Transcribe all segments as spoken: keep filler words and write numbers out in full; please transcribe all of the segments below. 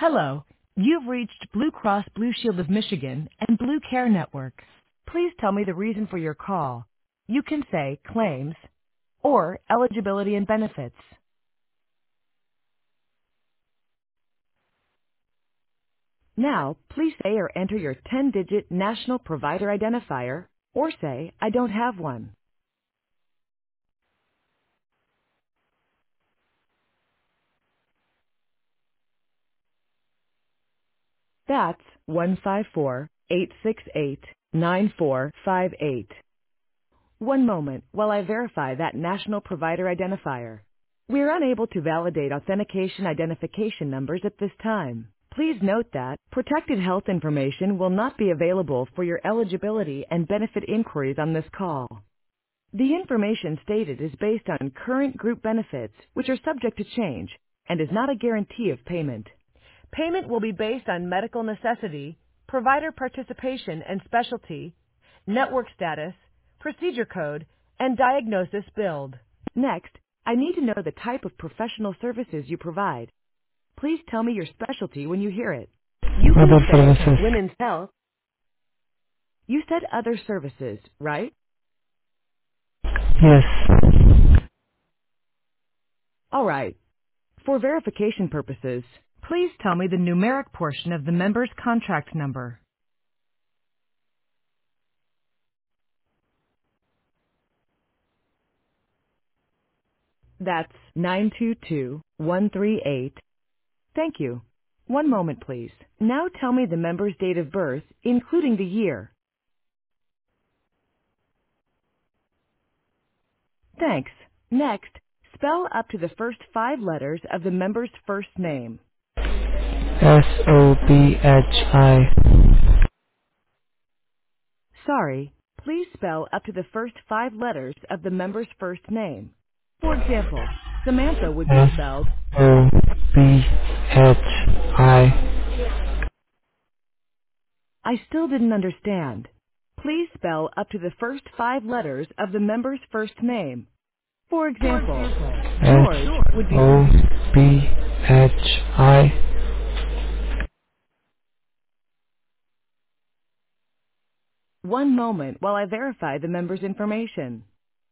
Hello. You've reached Blue Cross Blue Shield of Michigan and Blue Care Network. Please tell me the reason for your call. You can say claims or eligibility and benefits. Now, please say or enter your ten-digit national provider identifier or say, I don't have one. That's one five four, eight six eight, nine four five eight. One moment while I verify that national provider identifier. We're unable to validate authentication identification numbers at this time. Please note that protected health information will not be available for your eligibility and benefit inquiries on this call. The information stated is based on current group benefits, which are subject to change, and is not a guarantee of payment. Payment will be based on medical necessity, provider participation and specialty, network status, procedure code, and diagnosis billed. Next, I need to know the type of professional services you provide. Please tell me your specialty when you hear it. You can Other say services. women's health. You said other services, right? Yes. All right. For verification purposes, please tell me the numeric portion of the member's contract number. That's nine two two, one three eight. Thank you. One moment, please. Now tell me the member's date of birth, including the year. Thanks. Next, spell up to the first five letters of the member's first name. S O B H I. Sorry, please spell up to the first five letters of the member's first name. For example, Samantha would be S spelled. O B H I. I still didn't understand. Please spell up to the first five letters of the member's first name. For example, S George would be. O B H I. One moment while I verify the member's information.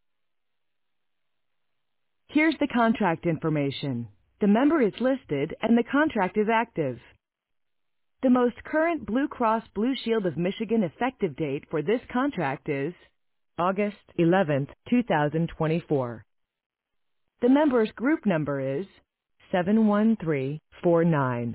Here's the contract information. The member is listed and the contract is active. The most current Blue Cross Blue Shield of Michigan effective date for this contract is August eleventh, two thousand twenty-four. The member's group number is seven one three four nine.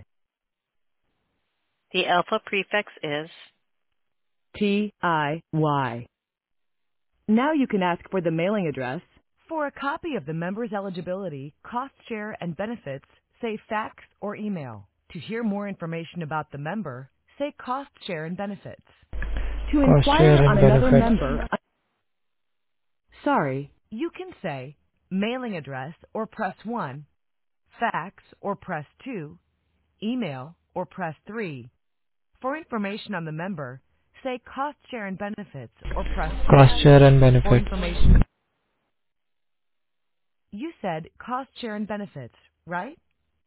The alpha prefix is T I Y. Now you can ask for the mailing address. For a copy of the member's eligibility, cost share, and benefits, say fax or email. To hear more information about the member, say cost share and benefits. To Cost inquire share on and another benefits. member, sorry, you can say mailing address or press one, fax or press two, email or press three. For information on the member, say cost share and benefits or press Cost four. share and For benefits. information, you said cost share and benefits, right?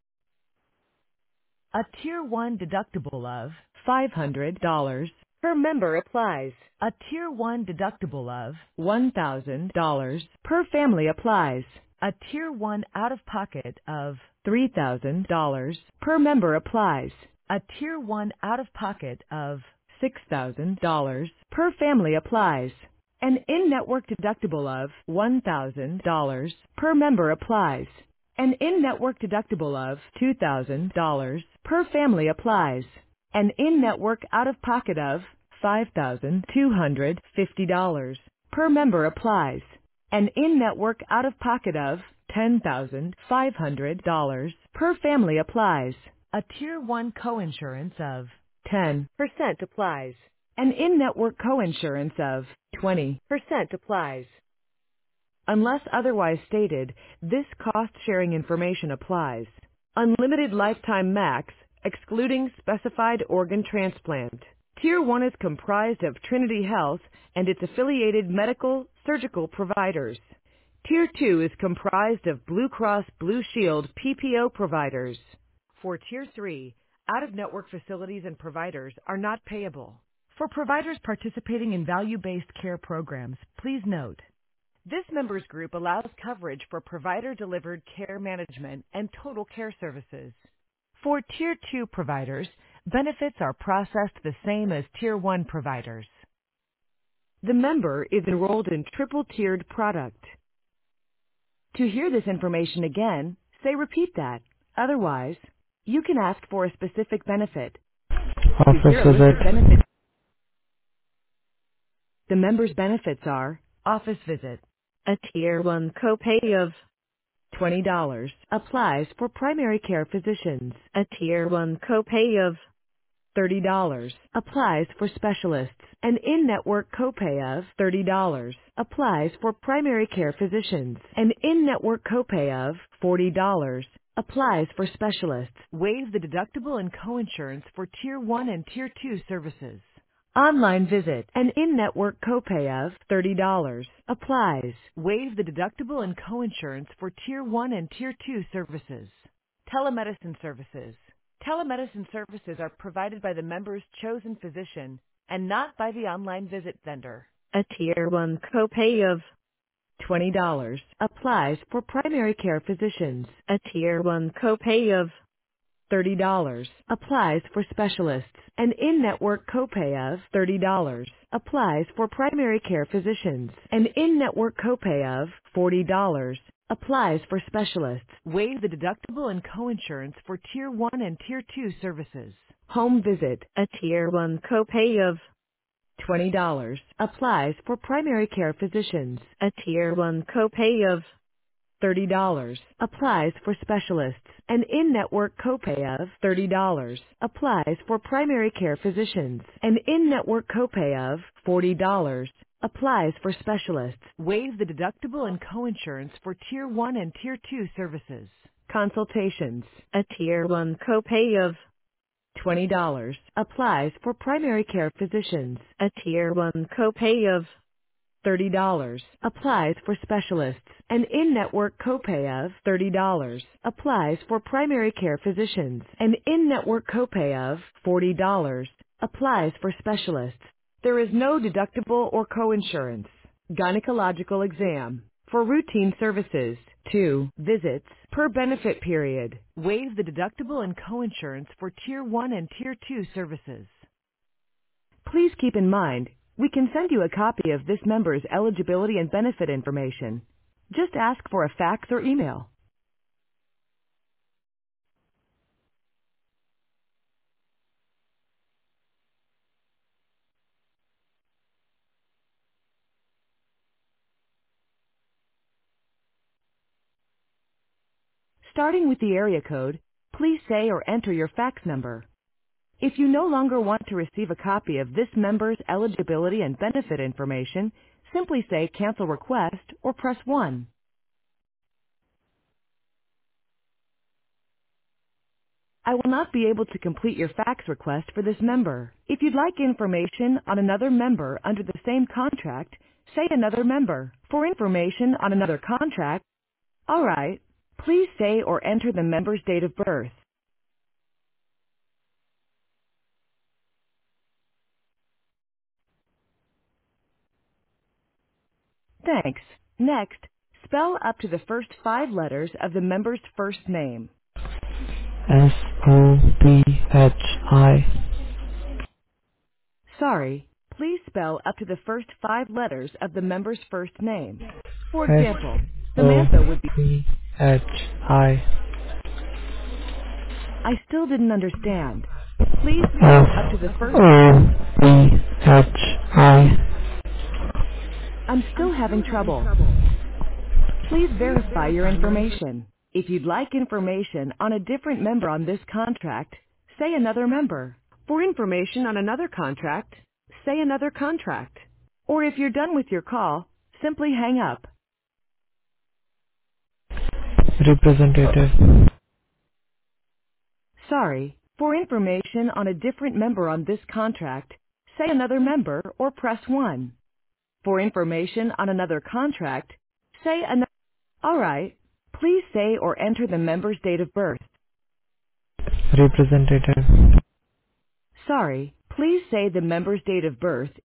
A Tier one deductible of five hundred dollars per member applies. A Tier one deductible of one thousand dollars per family applies. A Tier one out-of-pocket of three thousand dollars per member applies. A Tier one out-of-pocket of six thousand dollars per family applies. An in-network deductible of one thousand dollars per member applies. An in-network deductible of two thousand dollars per family applies. An in-network out-of-pocket of five thousand two hundred fifty dollars per member applies. An in-network out-of-pocket of ten thousand five hundred dollars per family applies. A Tier one coinsurance of ten percent applies. An in-network coinsurance of twenty percent applies. Unless otherwise stated, this cost-sharing information applies. Unlimited lifetime max, excluding specified organ transplant. Tier one is comprised of Trinity Health and its affiliated medical, surgical providers. Tier two is comprised of Blue Cross Blue Shield P P O providers. For Tier three, Out-of-network facilities and providers are not payable. For providers participating in value-based care programs, please note, this members group allows coverage for provider-delivered care management and total care services. For Tier two providers, benefits are processed the same as Tier one providers. The member is enrolled in triple-tiered product. To hear this information again, say repeat that. Otherwise, you can ask for a specific benefit. To Office hear a list visit. of benefits, the member's benefits are office visit. A Tier one copay of twenty dollars applies for primary care physicians. A Tier one copay of thirty dollars applies for specialists. An in-network copay of thirty dollars applies for primary care physicians. An in-network copay of forty dollars applies for specialists. Waive the deductible and coinsurance for Tier one and Tier two services. Online visit. An in-network copay of thirty dollars applies. Waive the deductible and coinsurance for Tier one and Tier two services. Telemedicine services. Telemedicine services are provided by the member's chosen physician and not by the online visit vendor. A Tier one copay of twenty dollars applies for primary care physicians. A Tier one copay of thirty dollars applies for specialists. An in-network copay of thirty dollars applies for primary care physicians. An in-network copay of forty dollars applies for specialists. Waive the deductible and coinsurance for Tier one and Tier two services. Home visit. A Tier one copay of twenty dollars applies for primary care physicians. A Tier one copay of thirty dollars applies for specialists. An in-network copay of thirty dollars applies for primary care physicians. An in-network copay of forty dollars applies for specialists. Waive the deductible and coinsurance for Tier one and Tier two services. Consultations. A Tier one copay of twenty dollars applies for primary care physicians. A Tier one copay of thirty dollars applies for specialists. An in-network copay of thirty dollars applies for primary care physicians. An in-network copay of forty dollars applies for specialists. There is no deductible or coinsurance. Gynecological exam. For routine services, two visits per benefit period. Waive the deductible and coinsurance for Tier one and Tier two services. Please keep in mind, we can send you a copy of this member's eligibility and benefit information. Just ask for a fax or email. Starting with the area code, please say or enter your fax number. If you no longer want to receive a copy of this member's eligibility and benefit information, simply say cancel request or press one. I will not be able to complete your fax request for this member. If you'd like information on another member under the same contract, say another member. For information on another contract, all right, please say or enter the member's date of birth. Thanks. Next, spell up to the first five letters of the member's first name. S O P H I. Sorry, please spell up to the first five letters of the member's first name. For S example, O Samantha would be, P H I. I still didn't understand. Please S spell up to the first, O P H I. I'm still having trouble. Please verify your information. If you'd like information on a different member on this contract, say another member. For information on another contract, say another contract. Or if you're done with your call, simply hang up. Representative. Sorry, for information on a different member on this contract, say another member or press one. For information on another contract, say another. All right. Please say or enter the member's date of birth. representative. Sorry, please say the member's date of birth